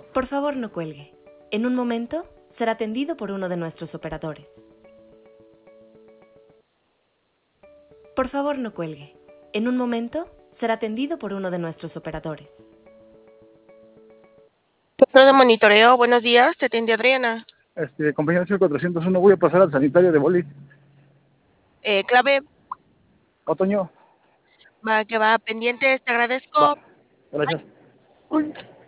Por favor, no cuelgue. En un momento será atendido por uno de nuestros operadores. Por favor, no cuelgue. En un momento será atendido por uno de nuestros operadores. Centro de monitoreo, buenos días, te atiende Adriana. Compañero 401, voy a pasar al sanitario de Boli. Clave, Otoño, va, que va, pendientes, te agradezco. va, gracias. Uy.